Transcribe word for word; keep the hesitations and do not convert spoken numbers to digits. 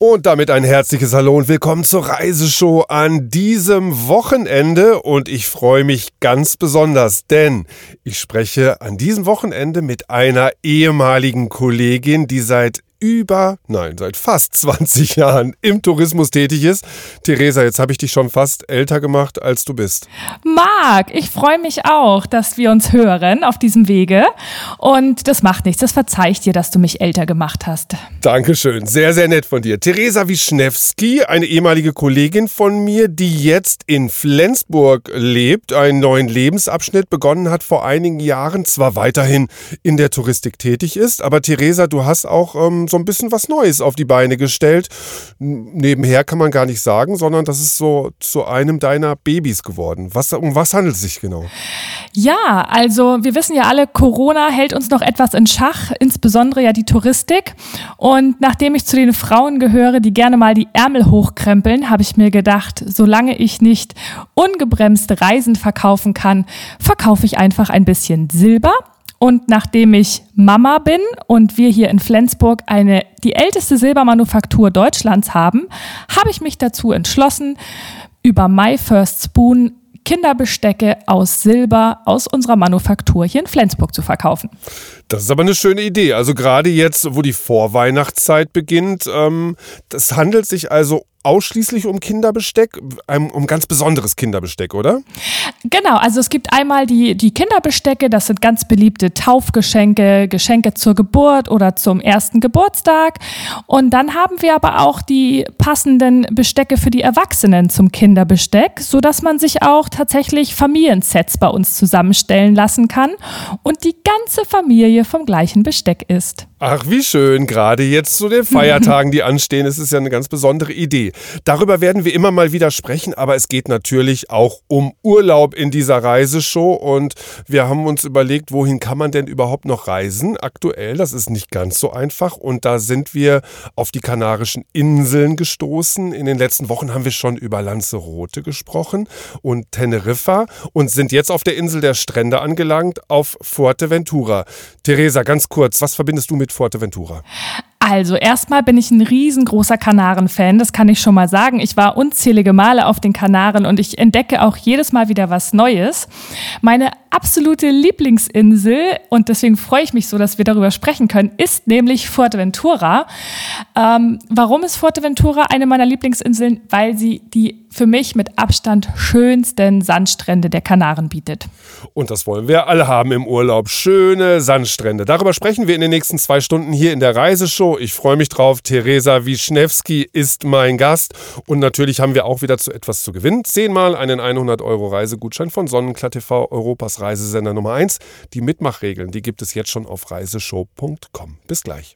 Und damit ein herzliches Hallo und willkommen zur Reiseshow an diesem Wochenende. Und ich freue mich ganz besonders, denn ich spreche an diesem Wochenende mit einer ehemaligen Kollegin, die seit über, nein, seit fast zwanzig Jahren im Tourismus tätig ist. Theresa, jetzt habe ich dich schon fast älter gemacht, als du bist. Marc, ich freue mich auch, dass wir uns hören auf diesem Wege. Und das macht nichts, das verzeih ich dir, dass du mich älter gemacht hast. Dankeschön, sehr, sehr nett von dir. Theresa Wischnewski, eine ehemalige Kollegin von mir, die jetzt in Flensburg lebt, einen neuen Lebensabschnitt begonnen hat vor einigen Jahren, zwar weiterhin in der Touristik tätig ist, aber Theresa, du hast auch ähm, so ein bisschen was Neues auf die Beine gestellt. Nebenher kann man gar nicht sagen, sondern das ist so zu einem deiner Babys geworden. Was, um was handelt es sich genau? Ja, also wir wissen ja alle, Corona hält uns noch etwas in Schach, insbesondere ja die Touristik. Und nachdem ich zu den Frauen gehöre, die gerne mal die Ärmel hochkrempeln, habe ich mir gedacht, solange ich nicht ungebremst Reisen verkaufen kann, verkaufe ich einfach ein bisschen Silber. Und nachdem ich Mama bin und wir hier in Flensburg eine, die älteste Silbermanufaktur Deutschlands haben, habe ich mich dazu entschlossen, über My First Spoon Kinderbestecke aus Silber aus unserer Manufaktur hier in Flensburg zu verkaufen. Das ist aber eine schöne Idee. Also gerade jetzt, wo die Vorweihnachtszeit beginnt, ähm, das handelt sich also ausschließlich um Kinderbesteck, um, um ganz besonderes Kinderbesteck, oder? Genau, also es gibt einmal die, die Kinderbestecke, das sind ganz beliebte Taufgeschenke, Geschenke zur Geburt oder zum ersten Geburtstag. Und dann haben wir aber auch die passenden Bestecke für die Erwachsenen zum Kinderbesteck, sodass man sich auch tatsächlich Familiensets bei uns zusammenstellen lassen kann und die ganze Familie vom gleichen Besteck isst. Ach, wie schön, gerade jetzt zu den Feiertagen, die anstehen, ist es ja eine ganz besondere Idee. Darüber werden wir immer mal wieder sprechen, aber es geht natürlich auch um Urlaub in dieser Reiseshow und wir haben uns überlegt, wohin kann man denn überhaupt noch reisen? Aktuell, das ist nicht ganz so einfach und da sind wir auf die Kanarischen Inseln gestoßen. In den letzten Wochen haben wir schon über Lanzarote gesprochen und Teneriffa und sind jetzt auf der Insel der Strände angelangt, auf Fuerteventura. Theresa, ganz kurz, was verbindest du mit Fuerteventura? Also erstmal bin ich ein riesengroßer Kanaren-Fan, das kann ich schon mal sagen. Ich war unzählige Male auf den Kanaren und ich entdecke auch jedes Mal wieder was Neues. Meine absolute Lieblingsinsel, und deswegen freue ich mich so, dass wir darüber sprechen können, ist nämlich Fuerteventura. Ähm, warum ist Fuerteventura eine meiner Lieblingsinseln? Weil sie die für mich mit Abstand schönsten Sandstrände der Kanaren bietet. Und das wollen wir alle haben im Urlaub. Schöne Sandstrände. Darüber sprechen wir in den nächsten zwei Stunden hier in der Reiseshow. Ich freue mich drauf. Theresa Wischnewski ist mein Gast. Und natürlich haben wir auch wieder zu etwas zu gewinnen. Zehnmal einen hundert Euro Reisegutschein von Sonnenklar T V, Europas Reisesender Nummer eins. Die Mitmachregeln, die gibt es jetzt schon auf reiseshow punkt com. Bis gleich.